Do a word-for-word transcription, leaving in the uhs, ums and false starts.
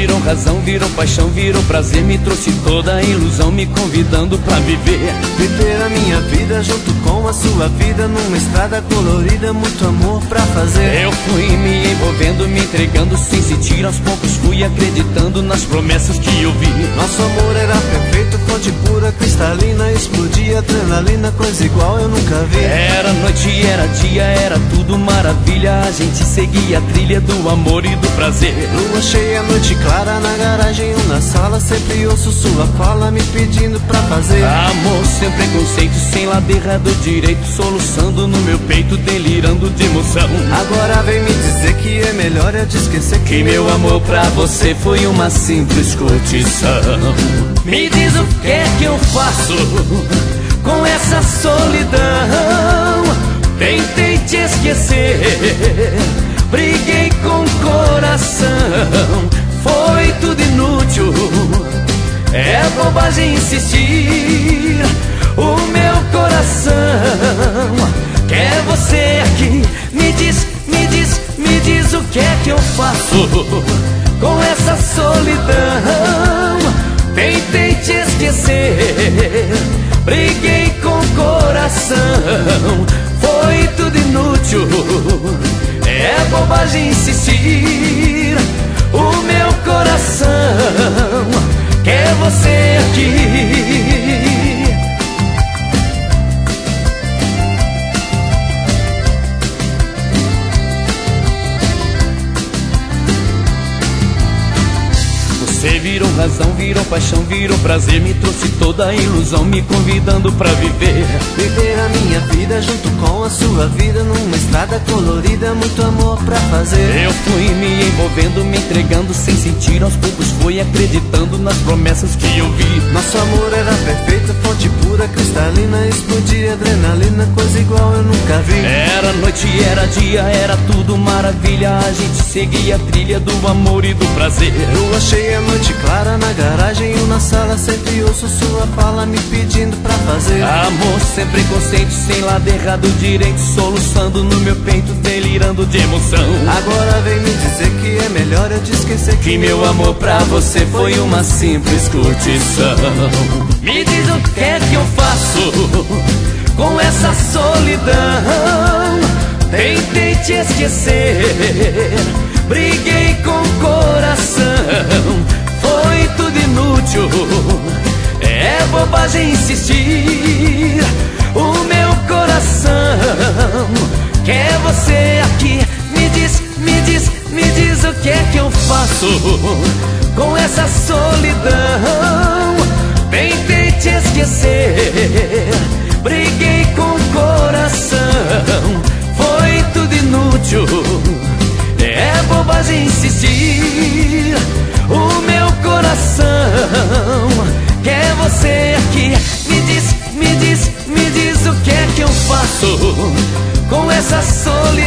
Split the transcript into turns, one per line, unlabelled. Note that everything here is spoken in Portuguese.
virou razão, virou paixão, virou prazer, me trouxe toda a ilusão, me convidando pra viver.
Viver a minha vida junto com a sua vida, numa estrada colorida, muito amor pra fazer.
Eu fui me envolvendo, me entregando sem sentir, aos poucos fui acreditando nas promessas que eu vi.
Nosso amor era perfeito, fonte pura, cristalina, explodia adrenalina, coisa igual eu nunca vi.
Era noite, era dia, era tudo maravilha, a gente seguia a trilha do amor e do prazer.
Lua cheia, noite clara, na garagem ou na sala, sempre ouço sua fala me pedindo pra fazer.
Amor sem preconceito, sem lado errado direito, soluçando no meu peito, delirando de emoção.
Agora vem me dizer que é melhor eu te esquecer, que,
que meu amor pra você foi uma simples curtição. Me diz o que é que eu faço com essa solidão. Tentei te esquecer, briguei com o coração, foi tudo inútil, é bobagem insistir. O meu coração quer você aqui. Me diz, me diz, me diz o que é que eu faço com essa solidão. Tentei te esquecer, briguei com o coração, foi tudo inútil, é bobagem insistir. O meu coração quer você aqui. Você virou razão, virou paixão, virou prazer, me trouxe toda a ilusão, me convidando pra viver.
Viver a minha vida junto com a sua vida, numa estrada colorida, muito amor pra fazer.
Eu fui me envolvendo, me entregando sem sentir, aos poucos fui acreditando nas promessas que eu vi.
Nosso amor era perfeito, fonte pura, cristalina, explodia adrenalina, coisa igual eu nunca vi.
Era noite, era dia, era tudo maravilha, a gente seguia a trilha do amor e do prazer.
Lua cheia, noite clara, na garagem ou na sala, sempre ouço sua fala me pedindo pra fazer.
Amor sem preconceito, sem lado errado direito, soluçando no meu peito, delirando de emoção.
Agora vem me dizer que é melhor eu te esquecer,
que, que meu amor pra você foi uma simples curtição. Me diz o que é que eu faço com essa solidão. Tentei te esquecer, briguei com o coração, foi tudo inútil, é bobagem insistir. O meu coração quer você aqui. Me diz, me diz, me diz o que é que eu faço com essa solidão. Tentei te esquecer, briguei com o coração, foi tudo inútil, é bobagem insistir. O meu coração quer você aqui. Me diz, me diz, me diz o que é que eu faço com essa solidão.